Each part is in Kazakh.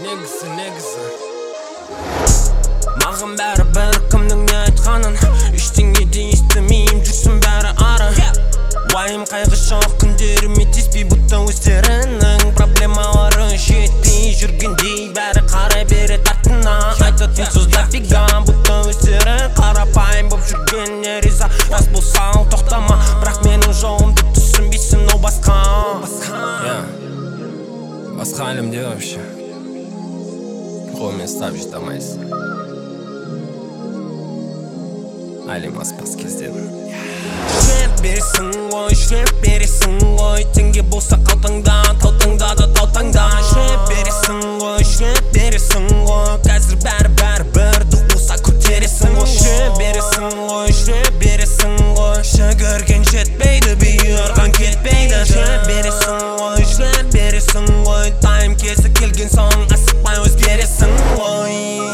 негізі маған бәрі бір кімнің не айтқанын ештеңе де естімеймін, жүрсін бәрі ары уайым қайғы жоқ күндеріме теспей будто өздерінің проблемалары жетпей жүргендей бәрі қарай береді артына айтатын сөз дофига будто өздері қарапайым боп жүргеніне риза рас болсаң тоқтама бірақ менің жолымды түсінбейсің ол басқа басқа әлемде вообще қолмен ұстап жете алмайсың әлем аспас кезден жүрек бересің ғой теңге болса қалтаңда таутаңда да таутаңда жүрек бересің ғой қазір бәрі бір дух болса көтересің ғой жүрек бересің ғой жүгірген жетпейді бұйырған кетпейді жүрек бересің ғой тайм кезі келген соң асықпай өзгересің ғой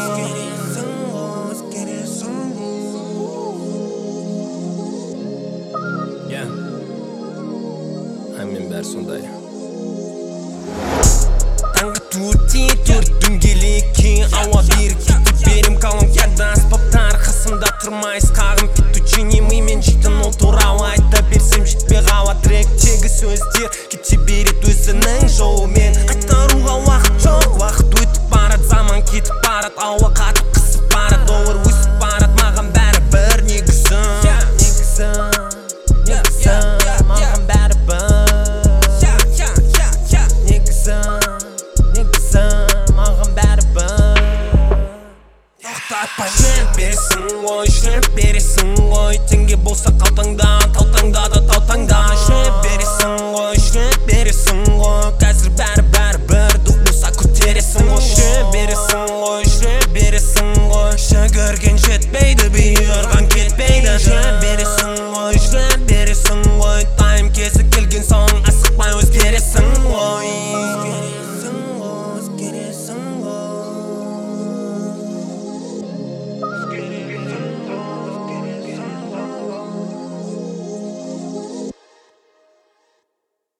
мен бәрі сондай таңғы төрттің келеке ауа беріп кетті берем колонкада аспаптар қасымда тұрмайыз қағым петучини мимен жейтін ол туралы айта берсем жетпей қала тректегі сөздер кете береді өзінің жолымен қайтаруға уақыт жоқ уақыт өтіп барады заман кетіп барады ауа қатып қысып барады доллар өсіп барады маған бәрі бір негізі маған бәрі бір жүрек бересің ғой теңге болса қалтаңда